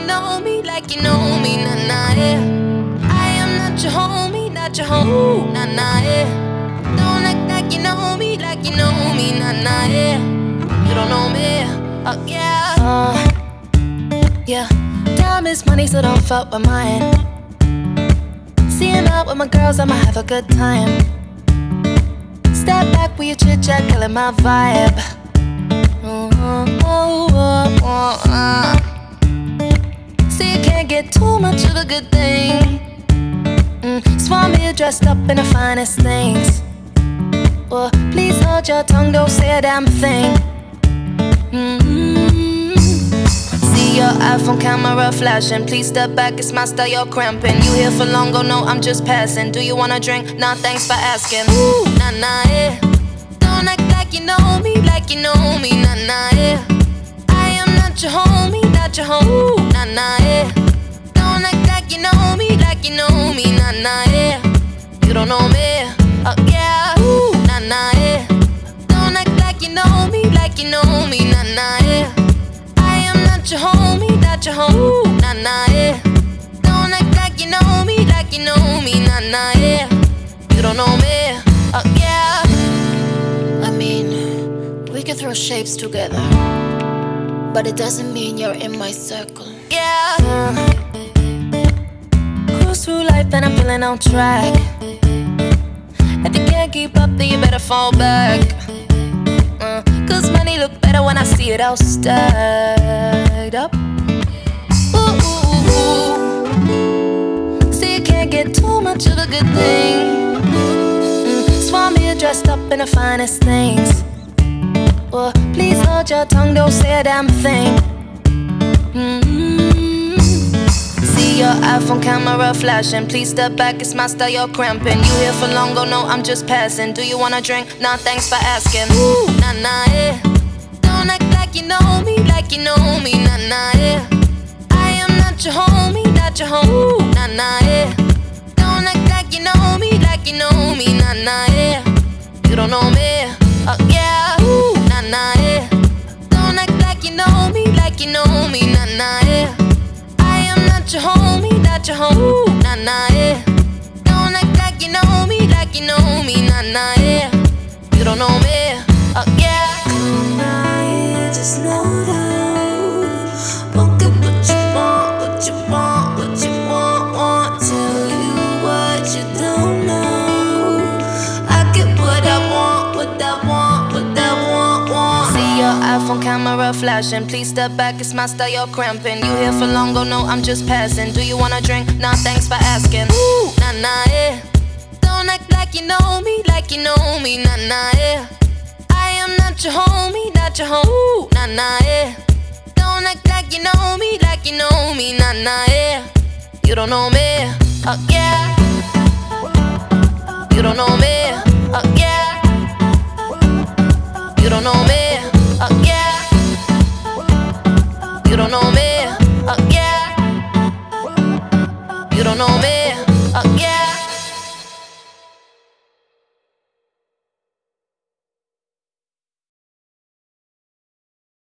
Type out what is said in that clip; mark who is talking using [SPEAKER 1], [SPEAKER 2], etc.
[SPEAKER 1] know me, like you know me, nah nah yeah. I am not your homie, not your homie, nah nah yeah. Don't act like you know me, like you know me, nah nah yeah. You don't know me, oh yeah. Yeah, time is money, so don't fuck with mine. Seeing out with my girls, I'ma have a good time. Step back with your chit chat, killing my vibe. See, you can't get too much of a good thing. Swan me dressed up in the finest things. Well, please hold your tongue, don't say a damn thing. See your iPhone camera flashing. Please step back, it's my style, you're cramping. You here for long, oh no, I'm just passing. Do you wanna drink? Nah, thanks for asking. Ooh, nah, nah, yeah. Don't act like you know me, like you know me, nah, nah, yeah. I am not your homie, not your homie, nah, nah, yeah. Don't act like you know me, like you know me, nah, nah, yeah. You don't know me, oh yeah. Ooh, nah, nah, yeah. Don't act like you know me, like you know me, nah, nah, yeah. I am not your homie, not your homie, nah, nah, yeah. Don't act like you know me, like you know me, nah, nah, yeah. You don't know me, oh yeah.
[SPEAKER 2] I mean, we can throw shapes together, but it doesn't mean you're in my circle.
[SPEAKER 1] Yeah. Cruise through life and I'm feeling on track. If you can't keep up, then you better fall back. Cause money look better when I see it all stacked up. Ooh, ooh, ooh. See, you can't get too much of a good thing. Swan me dressed up in the finest things. Well, please hold your tongue, don't say a damn thing. See your iPhone camera flashing. Please step back, it's my style, you're cramping. You here for long, oh no, I'm just passing. Do you wanna drink? Nah, thanks for asking. Ooh, nah, nah, yeah. Don't act like you know me, like you know me, nah, nah, yeah. I am not your homie, not your homie, nah, nah, yeah. Don't act like you know me, like you know me, nah, nah, yeah. You don't know me, oh yeah. Ooh, nah, nah, yeah. Don't act like you know me, like you know me, nah, nah, yeah. I am not your homie, not your homie, nah, nah, yeah. Don't act like you know me, like you know me, nah, nah, yeah. You don't know me, oh yeah.
[SPEAKER 2] Tonight, just know that won't get what you want, what you want, what you want. Tell you what you don't know. I get what I want, what I want, what I want.
[SPEAKER 1] See your iPhone camera flashing. Please step back, it's my style, you're cramping. You here for long, oh no, I'm just passing. Do you wanna drink? Nah, thanks for asking. Ooh, nah, nah, yeah. Don't act like you know me, like you know me, nah, nah, yeah. I am not your homie, not your homie, nah, nah, yeah. Don't act like you know me, like you know me, nah, nah, yeah. You don't know me, oh yeah. You don't know me.